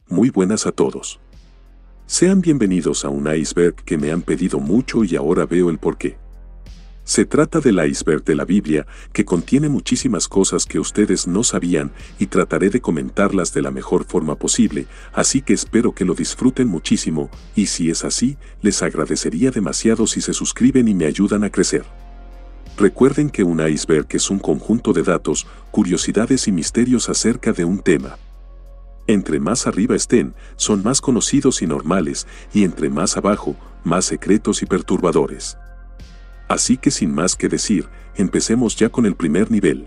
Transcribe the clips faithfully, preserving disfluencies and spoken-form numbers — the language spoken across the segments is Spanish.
muy buenas a todos. Sean bienvenidos a un iceberg que me han pedido mucho y ahora veo el porqué. Se trata del iceberg de la Biblia, que contiene muchísimas cosas que ustedes no sabían y trataré de comentarlas de la mejor forma posible, así que espero que lo disfruten muchísimo, y si es así, les agradecería demasiado si se suscriben y me ayudan a crecer. Recuerden que un iceberg es un conjunto de datos, curiosidades y misterios acerca de un tema. Entre más arriba estén, son más conocidos y normales, y entre más abajo, más secretos y perturbadores. Así que sin más que decir, empecemos ya con el primer nivel.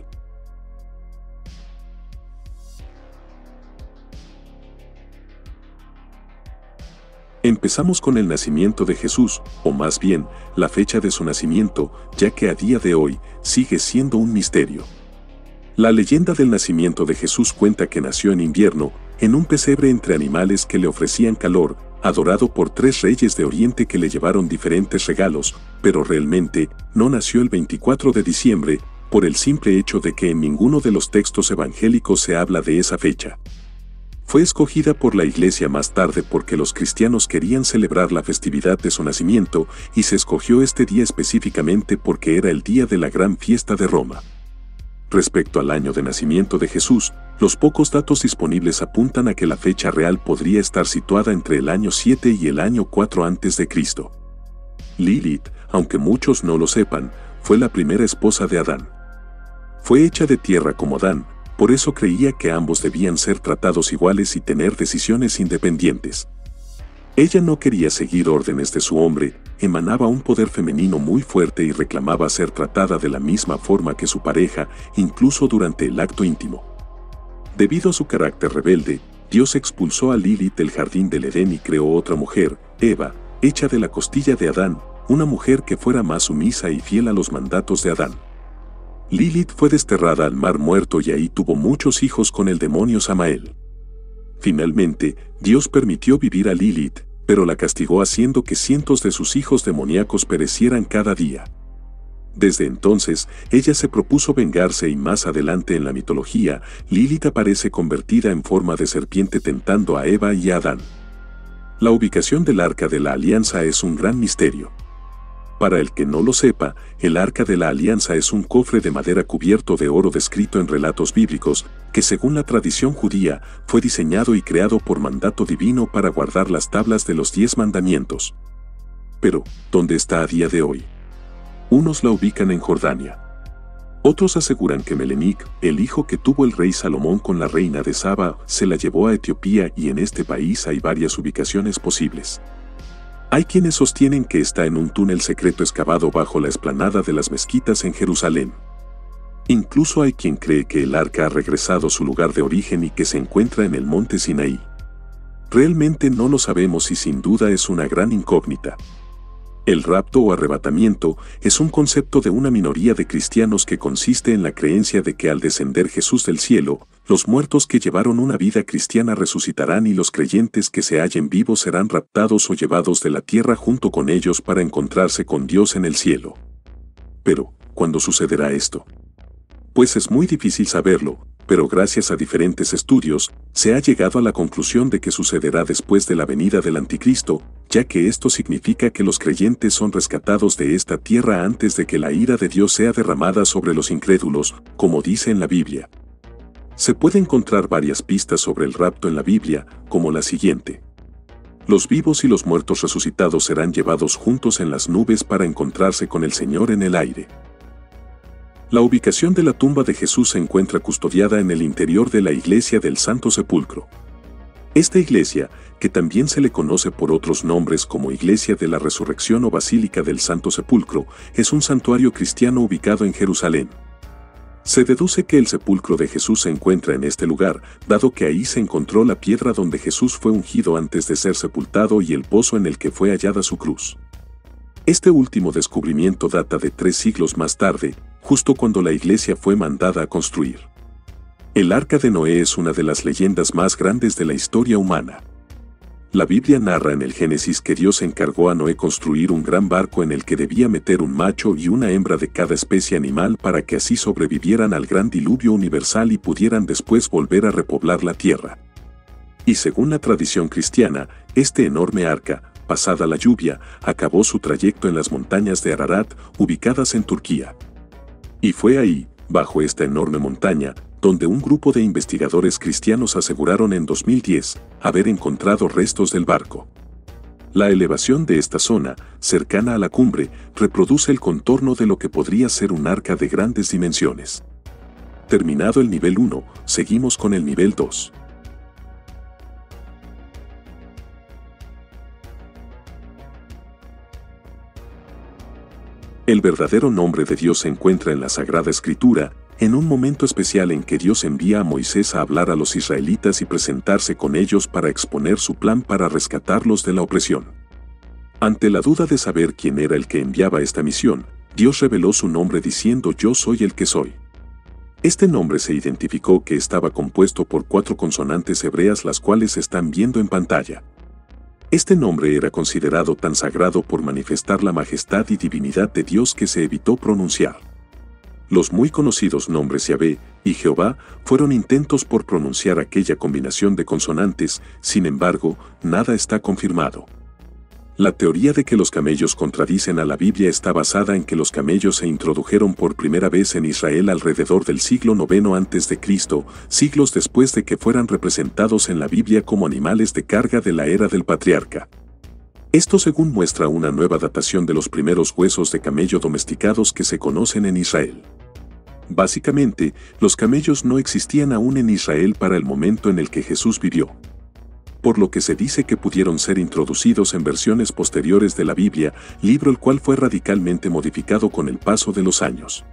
Empezamos con el nacimiento de Jesús, o más bien, la fecha de su nacimiento, ya que a día de hoy sigue siendo un misterio. La leyenda del nacimiento de Jesús cuenta que nació en invierno, en un pesebre entre animales que le ofrecían calor, adorado por tres reyes de Oriente que le llevaron diferentes regalos, pero realmente no nació el veinticuatro de diciembre, por el simple hecho de que en ninguno de los textos evangélicos se habla de esa fecha. Fue escogida por la Iglesia más tarde porque los cristianos querían celebrar la festividad de su nacimiento y se escogió este día específicamente porque era el día de la gran fiesta de Roma. Respecto al año de nacimiento de Jesús, los pocos datos disponibles apuntan a que la fecha real podría estar situada entre el año siete y el año cuatro antes de Cristo. Lilith, aunque muchos no lo sepan, fue la primera esposa de Adán. Fue hecha de tierra como Adán, por eso creía que ambos debían ser tratados iguales y tener decisiones independientes. Ella no quería seguir órdenes de su hombre, emanaba un poder femenino muy fuerte y reclamaba ser tratada de la misma forma que su pareja, incluso durante el acto íntimo. Debido a su carácter rebelde, Dios expulsó a Lilith del jardín del Edén y creó otra mujer, Eva, hecha de la costilla de Adán, una mujer que fuera más sumisa y fiel a los mandatos de Adán. Lilith fue desterrada al mar muerto y ahí tuvo muchos hijos con el demonio Samael. Finalmente, Dios permitió vivir a Lilith, pero la castigó haciendo que cientos de sus hijos demoníacos perecieran cada día. Desde entonces, ella se propuso vengarse y más adelante en la mitología, Lilith aparece convertida en forma de serpiente tentando a Eva y a Adán. La ubicación del Arca de la Alianza es un gran misterio. Para el que no lo sepa, el Arca de la Alianza es un cofre de madera cubierto de oro descrito en relatos bíblicos, que según la tradición judía, fue diseñado y creado por mandato divino para guardar las tablas de los diez mandamientos. Pero, ¿dónde está a día de hoy? Unos la ubican en Jordania. Otros aseguran que Melenic, el hijo que tuvo el rey Salomón con la reina de Saba, se la llevó a Etiopía y en este país hay varias ubicaciones posibles. Hay quienes sostienen que está en un túnel secreto excavado bajo la explanada de las mezquitas en Jerusalén. Incluso hay quien cree que el arca ha regresado a su lugar de origen y que se encuentra en el monte Sinaí. Realmente no lo sabemos y sin duda es una gran incógnita. El rapto o arrebatamiento es un concepto de una minoría de cristianos que consiste en la creencia de que al descender Jesús del cielo, los muertos que llevaron una vida cristiana resucitarán y los creyentes que se hallen vivos serán raptados o llevados de la tierra junto con ellos para encontrarse con Dios en el cielo. Pero, ¿cuándo sucederá esto? Pues es muy difícil saberlo, pero gracias a diferentes estudios, se ha llegado a la conclusión de que sucederá después de la venida del Anticristo, ya que esto significa que los creyentes son rescatados de esta tierra antes de que la ira de Dios sea derramada sobre los incrédulos, como dice en la Biblia. Se puede encontrar varias pistas sobre el rapto en la Biblia, como la siguiente. Los vivos y los muertos resucitados serán llevados juntos en las nubes para encontrarse con el Señor en el aire. La ubicación de la tumba de Jesús se encuentra custodiada en el interior de la iglesia del Santo Sepulcro. Esta iglesia, que también se le conoce por otros nombres como Iglesia de la Resurrección o Basílica del Santo Sepulcro, es un santuario cristiano ubicado en Jerusalén. Se deduce que el sepulcro de Jesús se encuentra en este lugar, dado que ahí se encontró la piedra donde Jesús fue ungido antes de ser sepultado y el pozo en el que fue hallada su cruz. Este último descubrimiento data de tres siglos más tarde, justo cuando la iglesia fue mandada a construir. El Arca de Noé es una de las leyendas más grandes de la historia humana. La Biblia narra en el Génesis que Dios encargó a Noé construir un gran barco en el que debía meter un macho y una hembra de cada especie animal para que así sobrevivieran al gran diluvio universal y pudieran después volver a repoblar la tierra. Y según la tradición cristiana, este enorme arca, pasada la lluvia, acabó su trayecto en las montañas de Ararat, ubicadas en Turquía. Y fue ahí, bajo esta enorme montaña, donde un grupo de investigadores cristianos aseguraron en dos mil diez haber encontrado restos del barco. La elevación de esta zona, cercana a la cumbre, reproduce el contorno de lo que podría ser un arca de grandes dimensiones. Terminado el nivel uno, seguimos con el nivel dos. El verdadero nombre de Dios se encuentra en la Sagrada Escritura, en un momento especial en que Dios envía a Moisés a hablar a los israelitas y presentarse con ellos para exponer su plan para rescatarlos de la opresión. Ante la duda de saber quién era el que enviaba esta misión, Dios reveló su nombre diciendo: Yo soy el que soy. Este nombre se identificó que estaba compuesto por cuatro consonantes hebreas, las cuales se están viendo en pantalla. Este nombre era considerado tan sagrado por manifestar la majestad y divinidad de Dios que se evitó pronunciar. Los muy conocidos nombres Yahvé y Jehová fueron intentos por pronunciar aquella combinación de consonantes, sin embargo, nada está confirmado. La teoría de que los camellos contradicen a la Biblia está basada en que los camellos se introdujeron por primera vez en Israel alrededor del siglo noveno antes de Cristo, siglos después de que fueran representados en la Biblia como animales de carga de la era del patriarca. Esto según muestra una nueva datación de los primeros huesos de camello domesticados que se conocen en Israel. Básicamente, los camellos no existían aún en Israel para el momento en el que Jesús vivió, por lo que se dice que pudieron ser introducidos en versiones posteriores de la Biblia, libro el cual fue radicalmente modificado con el paso de los años.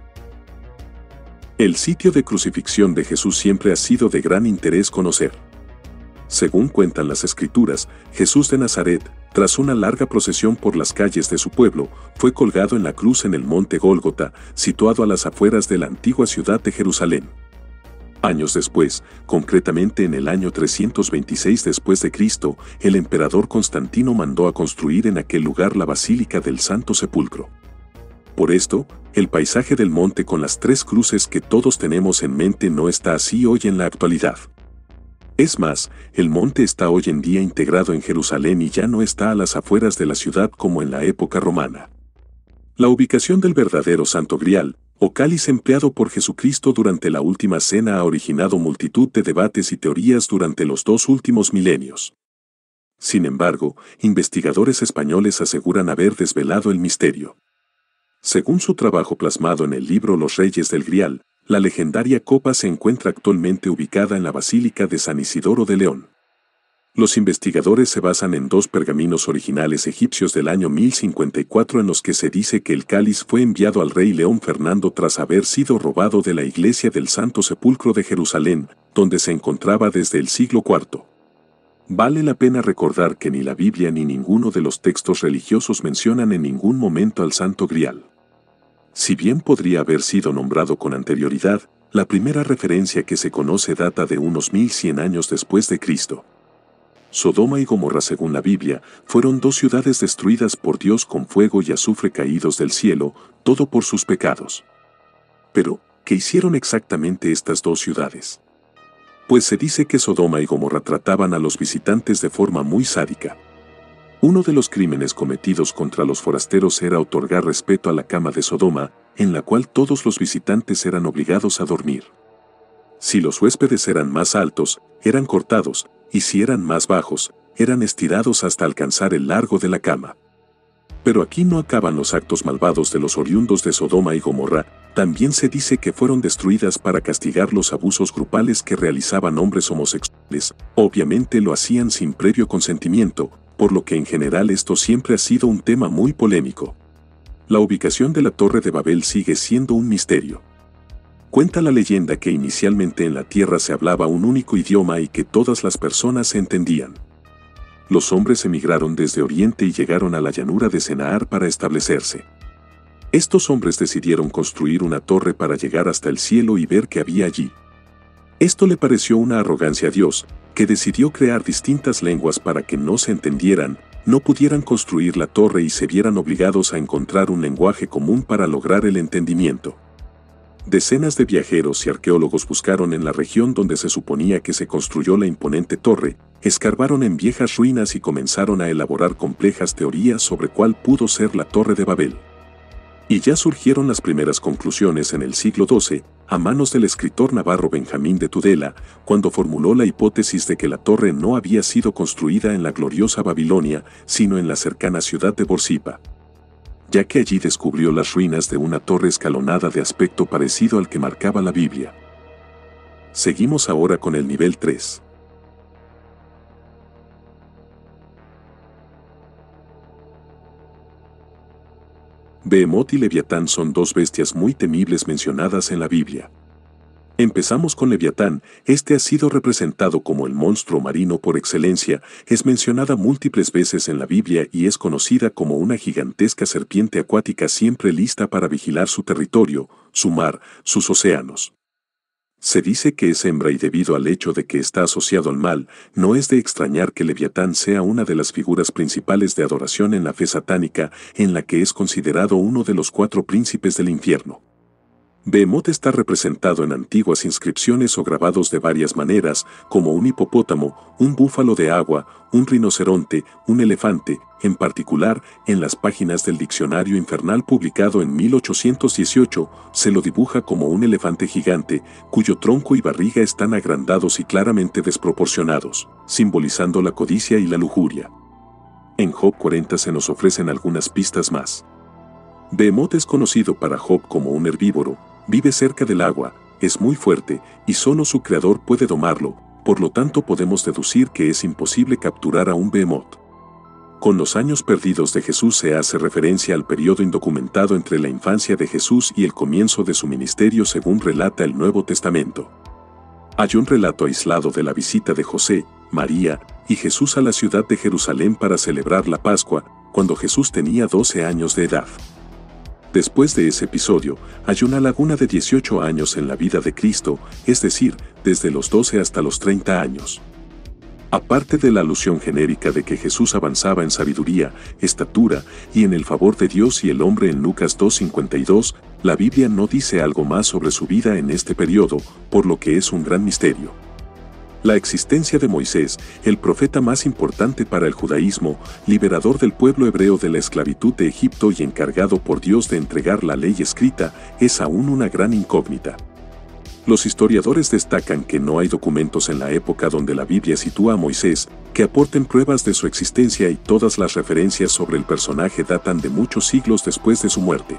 El sitio de crucifixión de Jesús siempre ha sido de gran interés conocer. Según cuentan las Escrituras, Jesús de Nazaret, tras una larga procesión por las calles de su pueblo, fue colgado en la cruz en el monte Gólgota, situado a las afueras de la antigua ciudad de Jerusalén. Años después, concretamente en el año trescientos veintiséis después de Cristo, el emperador Constantino mandó a construir en aquel lugar la Basílica del Santo Sepulcro. Por esto, el paisaje del monte con las tres cruces que todos tenemos en mente no está así hoy en la actualidad. Es más, el monte está hoy en día integrado en Jerusalén y ya no está a las afueras de la ciudad como en la época romana. La ubicación del verdadero Santo Grial, o cáliz empleado por Jesucristo durante la última cena, ha originado multitud de debates y teorías durante los dos últimos milenios. Sin embargo, investigadores españoles aseguran haber desvelado el misterio. Según su trabajo plasmado en el libro Los Reyes del Grial, la legendaria copa se encuentra actualmente ubicada en la Basílica de San Isidoro de León. Los investigadores se basan en dos pergaminos originales egipcios del año mil cincuenta y cuatro en los que se dice que el cáliz fue enviado al rey León Fernando tras haber sido robado de la iglesia del Santo Sepulcro de Jerusalén, donde se encontraba desde el siglo cuarto. Vale la pena recordar que ni la Biblia ni ninguno de los textos religiosos mencionan en ningún momento al Santo Grial. Si bien podría haber sido nombrado con anterioridad, la primera referencia que se conoce data de unos mil cien años después de Cristo. Sodoma y Gomorra, según la Biblia, fueron dos ciudades destruidas por Dios con fuego y azufre caídos del cielo, todo por sus pecados. Pero, ¿qué hicieron exactamente estas dos ciudades? Pues se dice que Sodoma y Gomorra trataban a los visitantes de forma muy sádica. Uno de los crímenes cometidos contra los forasteros era otorgar respeto a la cama de Sodoma, en la cual todos los visitantes eran obligados a dormir. Si los huéspedes eran más altos, eran cortados, y si eran más bajos, eran estirados hasta alcanzar el largo de la cama. Pero aquí no acaban los actos malvados de los oriundos de Sodoma y Gomorra. También se dice que fueron destruidas para castigar los abusos grupales que realizaban hombres homosexuales. Obviamente lo hacían sin previo consentimiento, por lo que en general esto siempre ha sido un tema muy polémico. La ubicación de la Torre de Babel sigue siendo un misterio. Cuenta la leyenda que inicialmente en la tierra se hablaba un único idioma y que todas las personas se entendían. Los hombres emigraron desde Oriente y llegaron a la llanura de Senaar para establecerse. Estos hombres decidieron construir una torre para llegar hasta el cielo y ver qué había allí. Esto le pareció una arrogancia a Dios, que decidió crear distintas lenguas para que no se entendieran, no pudieran construir la torre y se vieran obligados a encontrar un lenguaje común para lograr el entendimiento. Decenas de viajeros y arqueólogos buscaron en la región donde se suponía que se construyó la imponente torre, escarbaron en viejas ruinas y comenzaron a elaborar complejas teorías sobre cuál pudo ser la Torre de Babel. Y ya surgieron las primeras conclusiones en el siglo doce, a manos del escritor navarro Benjamín de Tudela, cuando formuló la hipótesis de que la torre no había sido construida en la gloriosa Babilonia, sino en la cercana ciudad de Borsippa, ya que allí descubrió las ruinas de una torre escalonada de aspecto parecido al que marcaba la Biblia. Seguimos ahora con el nivel tres. Behemoth y Leviatán son dos bestias muy temibles mencionadas en la Biblia. Empezamos con Leviatán. Este ha sido representado como el monstruo marino por excelencia, es mencionada múltiples veces en la Biblia y es conocida como una gigantesca serpiente acuática siempre lista para vigilar su territorio, su mar, sus océanos. Se dice que es hembra y debido al hecho de que está asociado al mal, no es de extrañar que Leviatán sea una de las figuras principales de adoración en la fe satánica, en la que es considerado uno de los cuatro príncipes del infierno. Behemoth está representado en antiguas inscripciones o grabados de varias maneras, como un hipopótamo, un búfalo de agua, un rinoceronte, un elefante, en particular, en las páginas del Diccionario Infernal publicado en mil ochocientos dieciocho, se lo dibuja como un elefante gigante, cuyo tronco y barriga están agrandados y claramente desproporcionados, simbolizando la codicia y la lujuria. En Job cuarenta se nos ofrecen algunas pistas más. Behemoth es conocido para Job como un herbívoro, vive cerca del agua, es muy fuerte, y solo su creador puede domarlo, por lo tanto podemos deducir que es imposible capturar a un Behemoth. Con los años perdidos de Jesús se hace referencia al periodo indocumentado entre la infancia de Jesús y el comienzo de su ministerio según relata el Nuevo Testamento. Hay un relato aislado de la visita de José, María y Jesús a la ciudad de Jerusalén para celebrar la Pascua, cuando Jesús tenía doce años de edad. Después de ese episodio, hay una laguna de dieciocho años en la vida de Cristo, es decir, desde los doce hasta los treinta años. Aparte de la alusión genérica de que Jesús avanzaba en sabiduría, estatura y en el favor de Dios y el hombre en Lucas dos cincuenta y dos, la Biblia no dice algo más sobre su vida en este periodo, por lo que es un gran misterio. La existencia de Moisés, el profeta más importante para el judaísmo, liberador del pueblo hebreo de la esclavitud de Egipto y encargado por Dios de entregar la ley escrita, es aún una gran incógnita. Los historiadores destacan que no hay documentos en la época donde la Biblia sitúa a Moisés que aporten pruebas de su existencia y todas las referencias sobre el personaje datan de muchos siglos después de su muerte.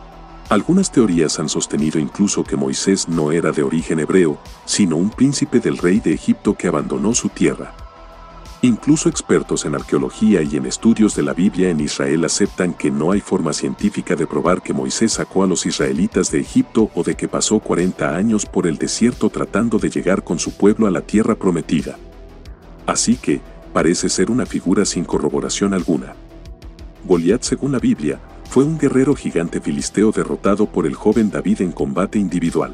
Algunas teorías han sostenido incluso que Moisés no era de origen hebreo, sino un príncipe del rey de Egipto que abandonó su tierra. Incluso expertos en arqueología y en estudios de la Biblia en Israel aceptan que no hay forma científica de probar que Moisés sacó a los israelitas de Egipto o de que pasó cuarenta años por el desierto tratando de llegar con su pueblo a la tierra prometida. Así que, parece ser una figura sin corroboración alguna. Goliat, según la Biblia, fue un guerrero gigante filisteo derrotado por el joven David en combate individual.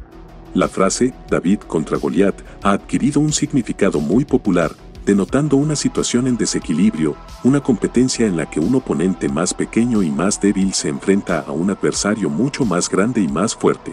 La frase David contra Goliat ha adquirido un significado muy popular, denotando una situación en desequilibrio, una competencia en la que un oponente más pequeño y más débil se enfrenta a un adversario mucho más grande y más fuerte.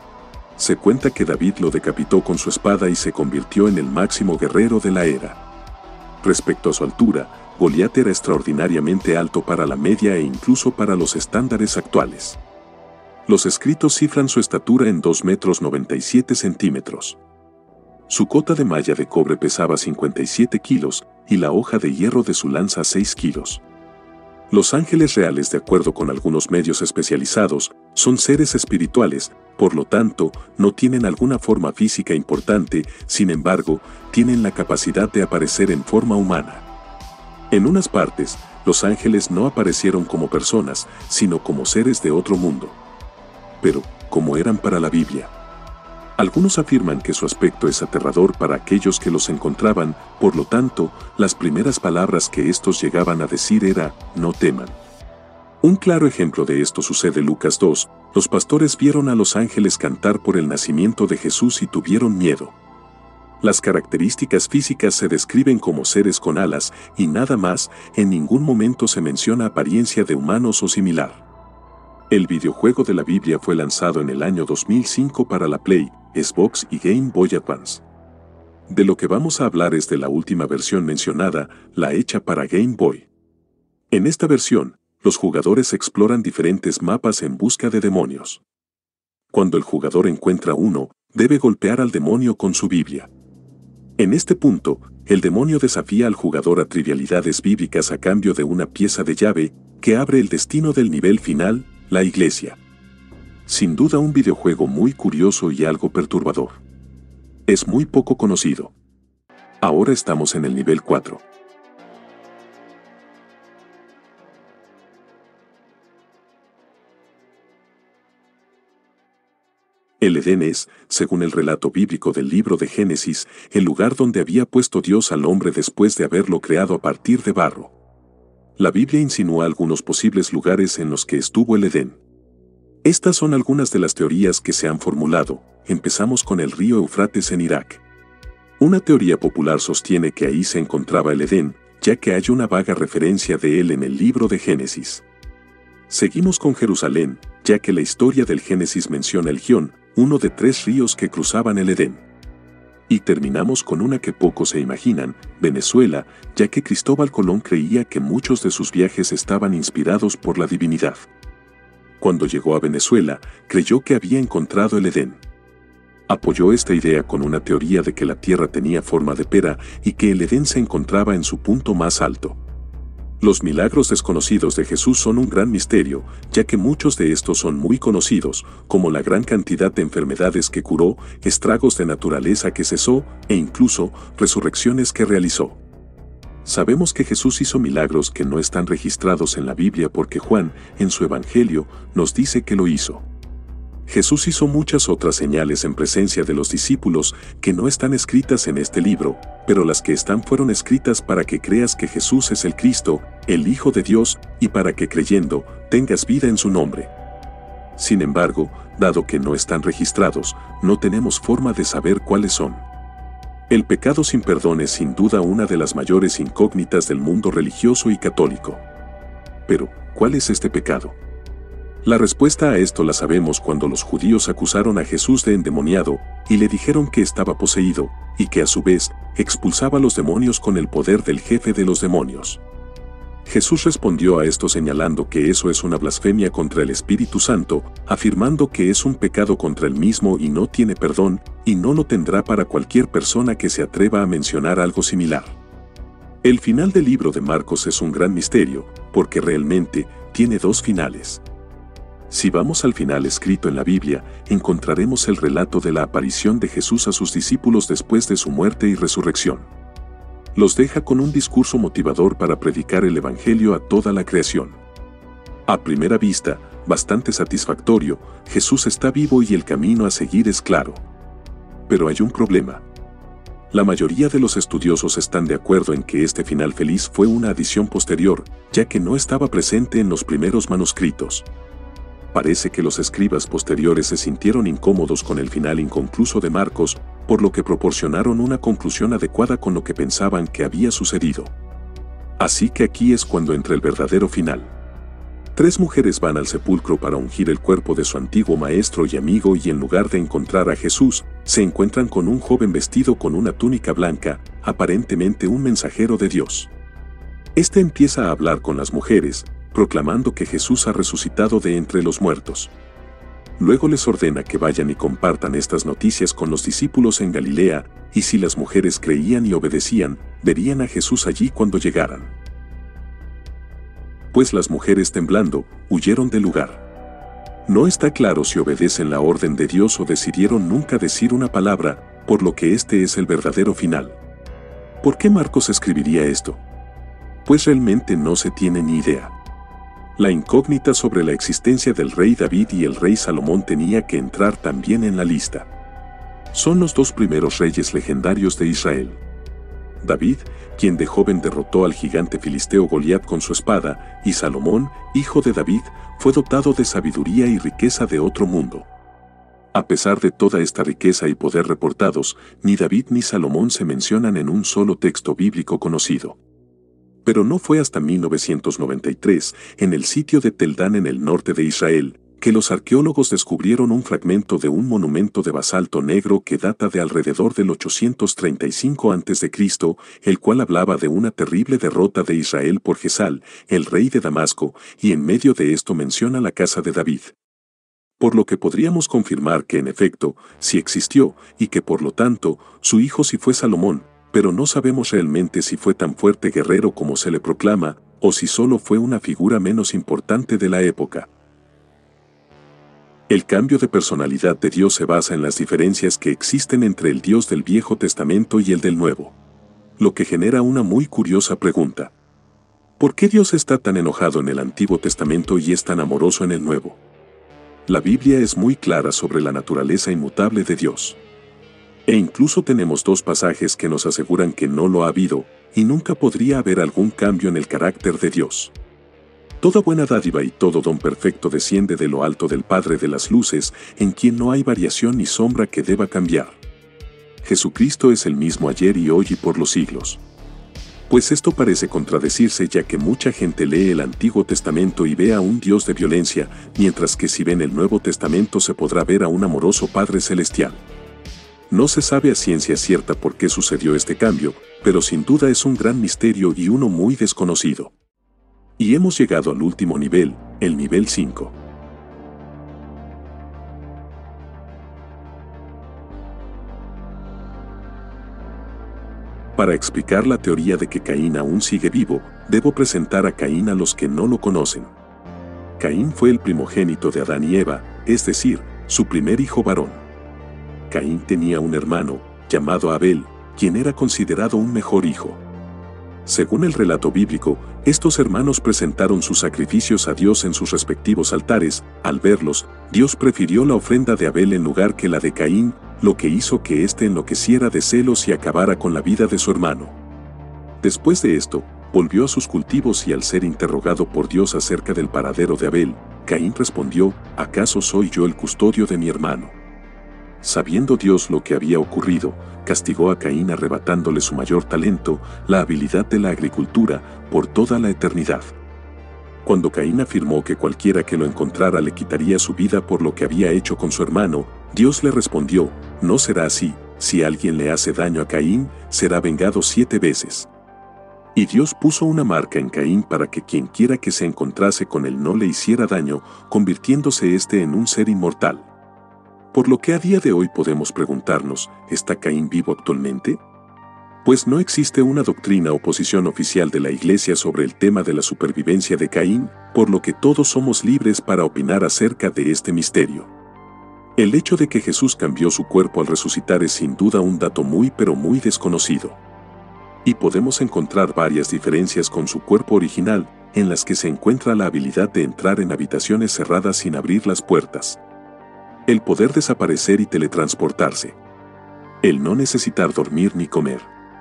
Se cuenta que David lo decapitó con su espada y se convirtió en el máximo guerrero de la era. Respecto a su altura, Goliat era extraordinariamente alto para la media e incluso para los estándares actuales. Los escritos cifran su estatura en dos metros noventa y siete centímetros. Su cota de malla de cobre pesaba cincuenta y siete kilos y la hoja de hierro de su lanza seis kilos. Los ángeles reales, de acuerdo con algunos medios especializados, son seres espirituales, por lo tanto, no tienen alguna forma física importante, sin embargo, tienen la capacidad de aparecer en forma humana. En unas partes, los ángeles no aparecieron como personas, sino como seres de otro mundo. Pero, ¿cómo eran para la Biblia? Algunos afirman que su aspecto es aterrador para aquellos que los encontraban, por lo tanto, las primeras palabras que estos llegaban a decir era, no teman. Un claro ejemplo de esto sucede en Lucas dos, los pastores vieron a los ángeles cantar por el nacimiento de Jesús y tuvieron miedo. Las características físicas se describen como seres con alas y nada más, en ningún momento se menciona apariencia de humanos o similar. El videojuego de la Biblia fue lanzado en el año dos mil cinco para la Play, Xbox y Game Boy Advance. De lo que vamos a hablar es de la última versión mencionada, la hecha para Game Boy. En esta versión, los jugadores exploran diferentes mapas en busca de demonios. Cuando el jugador encuentra uno, debe golpear al demonio con su Biblia. En este punto, el demonio desafía al jugador a trivialidades bíblicas a cambio de una pieza de llave que abre el destino del nivel final, la iglesia. Sin duda un videojuego muy curioso y algo perturbador. Es muy poco conocido. Ahora estamos en el nivel cuatro. El Edén es, según el relato bíblico del libro de Génesis, el lugar donde había puesto Dios al hombre después de haberlo creado a partir de barro. La Biblia insinúa algunos posibles lugares en los que estuvo el Edén. Estas son algunas de las teorías que se han formulado. Empezamos con el río Éufrates en Irak. Una teoría popular sostiene que ahí se encontraba el Edén, ya que hay una vaga referencia de él en el libro de Génesis. Seguimos con Jerusalén, ya que la historia del Génesis menciona el Gihón, uno de tres ríos que cruzaban el Edén. Y terminamos con una que pocos se imaginan, Venezuela, ya que Cristóbal Colón creía que muchos de sus viajes estaban inspirados por la divinidad. Cuando llegó a Venezuela, creyó que había encontrado el Edén. Apoyó esta idea con una teoría de que la tierra tenía forma de pera y que el Edén se encontraba en su punto más alto. Los milagros desconocidos de Jesús son un gran misterio, ya que muchos de estos son muy conocidos, como la gran cantidad de enfermedades que curó, estragos de naturaleza que cesó, e incluso resurrecciones que realizó. Sabemos que Jesús hizo milagros que no están registrados en la Biblia porque Juan, en su Evangelio, nos dice que lo hizo. Jesús hizo muchas otras señales en presencia de los discípulos que no están escritas en este libro, pero las que están fueron escritas para que creas que Jesús es el Cristo, el Hijo de Dios, y para que creyendo, tengas vida en su nombre. Sin embargo, dado que no están registrados, no tenemos forma de saber cuáles son. El pecado sin perdón es sin duda una de las mayores incógnitas del mundo religioso y católico. Pero, ¿cuál es este pecado? La respuesta a esto la sabemos cuando los judíos acusaron a Jesús de endemoniado y le dijeron que estaba poseído, y que a su vez expulsaba a los demonios con el poder del jefe de los demonios. Jesús respondió a esto señalando que eso es una blasfemia contra el Espíritu Santo, afirmando que es un pecado contra él mismo y no tiene perdón, y no lo tendrá para cualquier persona que se atreva a mencionar algo similar. El final del libro de Marcos es un gran misterio, porque realmente tiene dos finales. Si vamos al final escrito en la Biblia, encontraremos el relato de la aparición de Jesús a sus discípulos después de su muerte y resurrección. Los deja con un discurso motivador para predicar el Evangelio a toda la creación. A primera vista, bastante satisfactorio, Jesús está vivo y el camino a seguir es claro. Pero hay un problema. La mayoría de los estudiosos están de acuerdo en que este final feliz fue una adición posterior, ya que no estaba presente en los primeros manuscritos. Parece que los escribas posteriores se sintieron incómodos con el final inconcluso de Marcos, por lo que proporcionaron una conclusión adecuada con lo que pensaban que había sucedido. Así que aquí es cuando entra el verdadero final. Tres mujeres van al sepulcro para ungir el cuerpo de su antiguo maestro y amigo y en lugar de encontrar a Jesús, se encuentran con un joven vestido con una túnica blanca, aparentemente un mensajero de Dios. Este empieza a hablar con las mujeres, proclamando que Jesús ha resucitado de entre los muertos. Luego les ordena que vayan y compartan estas noticias con los discípulos en Galilea, y si las mujeres creían y obedecían, verían a Jesús allí cuando llegaran. Pues las mujeres temblando, huyeron del lugar. No está claro si obedecen la orden de Dios o decidieron nunca decir una palabra, por lo que este es el verdadero final. ¿Por qué Marcos escribiría esto? Pues realmente no se tiene ni idea. La incógnita sobre la existencia del rey David y el rey Salomón tenía que entrar también en la lista. Son los dos primeros reyes legendarios de Israel. David, quien de joven derrotó al gigante filisteo Goliat con su espada, y Salomón, hijo de David, fue dotado de sabiduría y riqueza de otro mundo. A pesar de toda esta riqueza y poder reportados, ni David ni Salomón se mencionan en un solo texto bíblico conocido. Pero no fue hasta mil novecientos noventa y tres, en el sitio de Tel Dan en el norte de Israel, que los arqueólogos descubrieron un fragmento de un monumento de basalto negro que data de alrededor del ochocientos treinta y cinco antes de Cristo, el cual hablaba de una terrible derrota de Israel por Gesal, el rey de Damasco, y en medio de esto menciona la casa de David. Por lo que podríamos confirmar que en efecto, sí existió, y que por lo tanto, su hijo sí fue Salomón, pero no sabemos realmente si fue tan fuerte guerrero como se le proclama, o si solo fue una figura menos importante de la época. El cambio de personalidad de Dios se basa en las diferencias que existen entre el Dios del Viejo Testamento y el del Nuevo. Lo que genera una muy curiosa pregunta. ¿Por qué Dios está tan enojado en el Antiguo Testamento y es tan amoroso en el Nuevo? La Biblia es muy clara sobre la naturaleza inmutable de Dios. E incluso tenemos dos pasajes que nos aseguran que no lo ha habido, y nunca podría haber algún cambio en el carácter de Dios. Toda buena dádiva y todo don perfecto desciende de lo alto del Padre de las luces, en quien no hay variación ni sombra que deba cambiar. Jesucristo es el mismo ayer y hoy y por los siglos. Pues esto parece contradecirse, ya que mucha gente lee el Antiguo Testamento y ve a un Dios de violencia, mientras que si ven el Nuevo Testamento se podrá ver a un amoroso Padre Celestial. No se sabe a ciencia cierta por qué sucedió este cambio, pero sin duda es un gran misterio y uno muy desconocido. Y hemos llegado al último nivel, el nivel cinco. Para explicar la teoría de que Caín aún sigue vivo, debo presentar a Caín a los que no lo conocen. Caín fue el primogénito de Adán y Eva, es decir, su primer hijo varón. Caín tenía un hermano, llamado Abel, quien era considerado un mejor hijo. Según el relato bíblico, estos hermanos presentaron sus sacrificios a Dios en sus respectivos altares. Al verlos, Dios prefirió la ofrenda de Abel en lugar que la de Caín, lo que hizo que éste enloqueciera de celos y acabara con la vida de su hermano. Después de esto, volvió a sus cultivos y al ser interrogado por Dios acerca del paradero de Abel, Caín respondió: ¿acaso soy yo el custodio de mi hermano? Sabiendo Dios lo que había ocurrido, castigó a Caín arrebatándole su mayor talento, la habilidad de la agricultura, por toda la eternidad. Cuando Caín afirmó que cualquiera que lo encontrara le quitaría su vida por lo que había hecho con su hermano, Dios le respondió: no será así, si alguien le hace daño a Caín, será vengado siete veces. Y Dios puso una marca en Caín para que quienquiera que se encontrase con él no le hiciera daño, convirtiéndose éste en un ser inmortal. Por lo que a día de hoy podemos preguntarnos, ¿está Caín vivo actualmente? Pues no existe una doctrina o posición oficial de la Iglesia sobre el tema de la supervivencia de Caín, por lo que todos somos libres para opinar acerca de este misterio. El hecho de que Jesús cambió su cuerpo al resucitar es sin duda un dato muy pero muy desconocido. Y podemos encontrar varias diferencias con su cuerpo original, en las que se encuentra la habilidad de entrar en habitaciones cerradas sin abrir las puertas. El poder desaparecer y teletransportarse. El no necesitar dormir ni comer.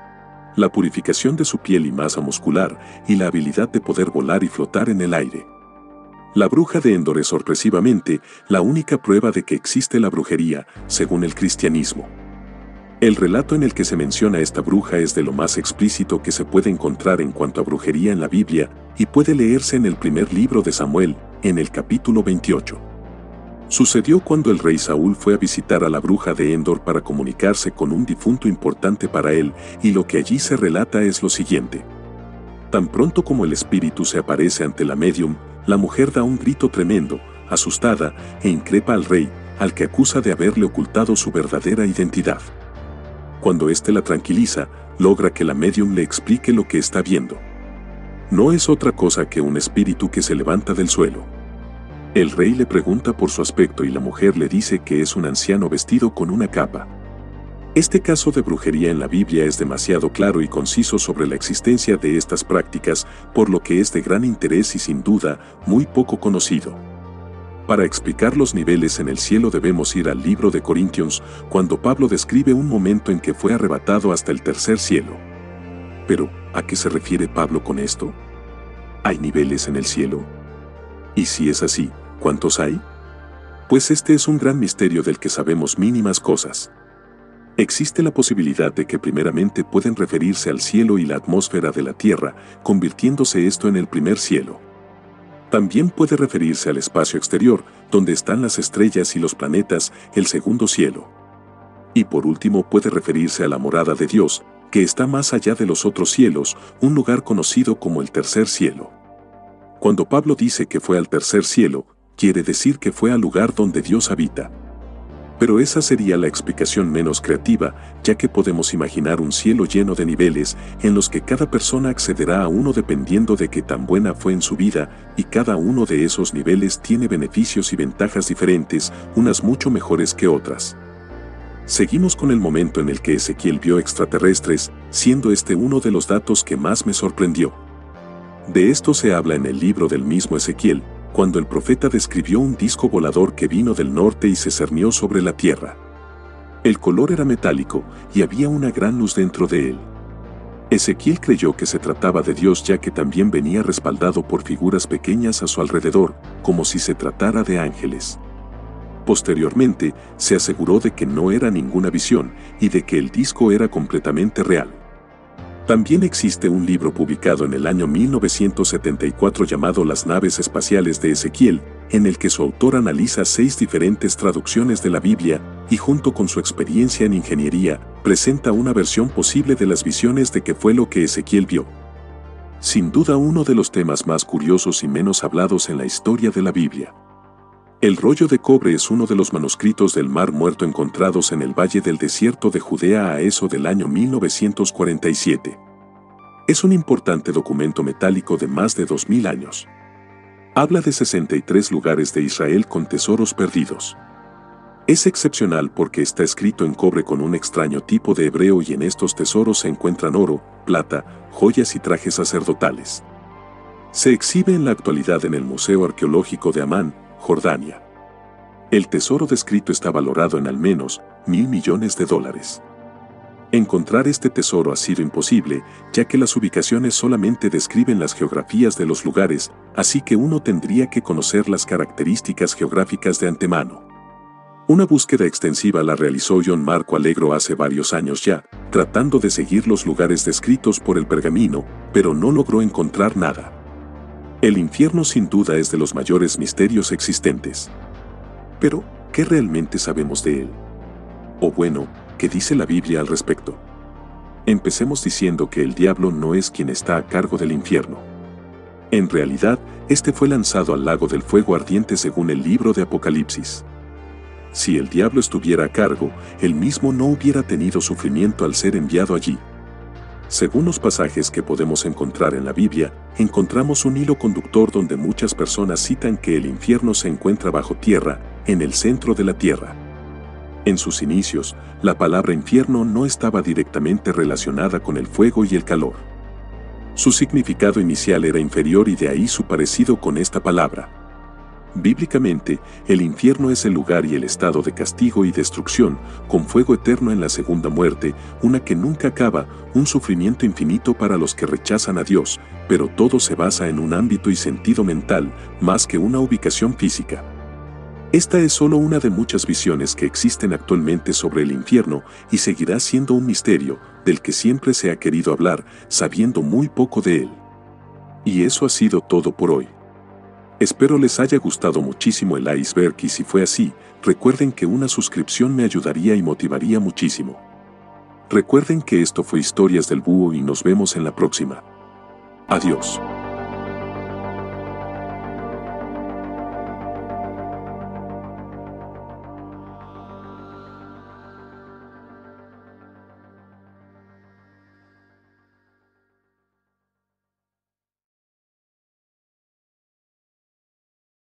La purificación de su piel y masa muscular, y la habilidad de poder volar y flotar en el aire. La bruja de Endor es sorpresivamente la única prueba de que existe la brujería, según el cristianismo. El relato en el que se menciona esta bruja es de lo más explícito que se puede encontrar en cuanto a brujería en la Biblia, y puede leerse en el primer libro de Samuel, en el capítulo veintiocho. Sucedió cuando el rey Saúl fue a visitar a la bruja de Endor para comunicarse con un difunto importante para él, y lo que allí se relata es lo siguiente. Tan pronto como el espíritu se aparece ante la médium, la mujer da un grito tremendo, asustada, e increpa al rey, al que acusa de haberle ocultado su verdadera identidad. Cuando éste la tranquiliza, logra que la médium le explique lo que está viendo. No es otra cosa que un espíritu que se levanta del suelo. El rey le pregunta por su aspecto y la mujer le dice que es un anciano vestido con una capa. Este caso de brujería en la Biblia es demasiado claro y conciso sobre la existencia de estas prácticas, por lo que es de gran interés y sin duda, muy poco conocido. Para explicar los niveles en el cielo debemos ir al libro de Corintios, cuando Pablo describe un momento en que fue arrebatado hasta el tercer cielo. Pero, ¿a qué se refiere Pablo con esto? ¿Hay niveles en el cielo? Y si es así, ¿cuántos hay? Pues este es un gran misterio del que sabemos mínimas cosas. Existe la posibilidad de que primeramente pueden referirse al cielo y la atmósfera de la tierra, convirtiéndose esto en el primer cielo. También puede referirse al espacio exterior, donde están las estrellas y los planetas, el segundo cielo. Y por último puede referirse a la morada de Dios, que está más allá de los otros cielos, un lugar conocido como el tercer cielo. Cuando Pablo dice que fue al tercer cielo, quiere decir que fue al lugar donde Dios habita. Pero esa sería la explicación menos creativa, ya que podemos imaginar un cielo lleno de niveles, en los que cada persona accederá a uno dependiendo de qué tan buena fue en su vida, y cada uno de esos niveles tiene beneficios y ventajas diferentes, unas mucho mejores que otras. Seguimos con el momento en el que Ezequiel vio extraterrestres, siendo este uno de los datos que más me sorprendió. De esto se habla en el libro del mismo Ezequiel, cuando el profeta describió un disco volador que vino del norte y se cernió sobre la tierra. El color era metálico, y había una gran luz dentro de él. Ezequiel creyó que se trataba de Dios, ya que también venía respaldado por figuras pequeñas a su alrededor, como si se tratara de ángeles. Posteriormente, se aseguró de que no era ninguna visión, y de que el disco era completamente real. También existe un libro publicado en el año mil novecientos setenta y cuatro llamado Las naves espaciales de Ezequiel, en el que su autor analiza seis diferentes traducciones de la Biblia, y junto con su experiencia en ingeniería, presenta una versión posible de las visiones de qué fue lo que Ezequiel vio. Sin duda uno de los temas más curiosos y menos hablados en la historia de la Biblia. El rollo de cobre es uno de los manuscritos del Mar Muerto encontrados en el Valle del Desierto de Judea a eso del año mil novecientos cuarenta y siete. Es un importante documento metálico de más de dos mil años. Habla de sesenta y tres lugares de Israel con tesoros perdidos. Es excepcional porque está escrito en cobre con un extraño tipo de hebreo, y en estos tesoros se encuentran oro, plata, joyas y trajes sacerdotales. Se exhibe en la actualidad en el Museo Arqueológico de Amán, Jordania. El tesoro descrito está valorado en al menos mil millones de dólares. Encontrar este tesoro ha sido imposible, ya que las ubicaciones solamente describen las geografías de los lugares, así que uno tendría que conocer las características geográficas de antemano. Una búsqueda extensiva la realizó John Marco Allegro hace varios años ya, tratando de seguir los lugares descritos por el pergamino, pero no logró encontrar nada. El infierno sin duda es de los mayores misterios existentes. Pero, ¿qué realmente sabemos de él? O bueno, ¿qué dice la Biblia al respecto? Empecemos diciendo que el diablo no es quien está a cargo del infierno. En realidad, este fue lanzado al lago del fuego ardiente según el libro de Apocalipsis. Si el diablo estuviera a cargo, él mismo no hubiera tenido sufrimiento al ser enviado allí. Según los pasajes que podemos encontrar en la Biblia, encontramos un hilo conductor donde muchas personas citan que el infierno se encuentra bajo tierra, en el centro de la tierra. En sus inicios, la palabra infierno no estaba directamente relacionada con el fuego y el calor. Su significado inicial era inferior, y de ahí su parecido con esta palabra. Bíblicamente, el infierno es el lugar y el estado de castigo y destrucción, con fuego eterno en la segunda muerte, una que nunca acaba, un sufrimiento infinito para los que rechazan a Dios, pero todo se basa en un ámbito y sentido mental, más que una ubicación física. Esta es solo una de muchas visiones que existen actualmente sobre el infierno, y seguirá siendo un misterio, del que siempre se ha querido hablar, sabiendo muy poco de él. Y eso ha sido todo por hoy. Espero les haya gustado muchísimo el iceberg, y si fue así, recuerden que una suscripción me ayudaría y motivaría muchísimo. Recuerden que esto fue Historias del Búho y nos vemos en la próxima. Adiós.